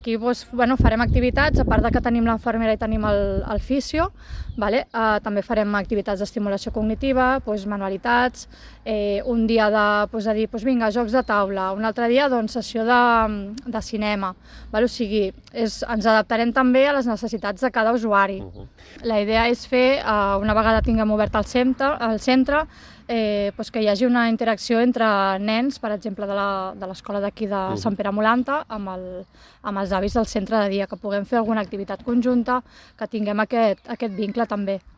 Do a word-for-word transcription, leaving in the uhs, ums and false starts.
Aquí doncs, bueno, farem activitats, a part de que tenim l'infermera i tenim el, el fisio, vale? eh, també farem activitats d'estimulació cognitiva, doncs, manualitats, eh, un dia de, doncs, de dir, doncs, vinga, jocs de taula, un altre dia doncs, sessió de, de cinema. Vale? O sigui, és, ens adaptarem també a les necessitats de cada usuari. Uh-huh. La idea és fer, eh, una vegada tinguem obert el centre, el centre Eh, doncs que hi hagi una interacció entre nens, per exemple, de l'escola d'aquí de Sant Pere Molanta, amb, el, amb els avis del centre de dia, que puguem fer alguna activitat conjunta, que tinguem aquest, aquest vincle també.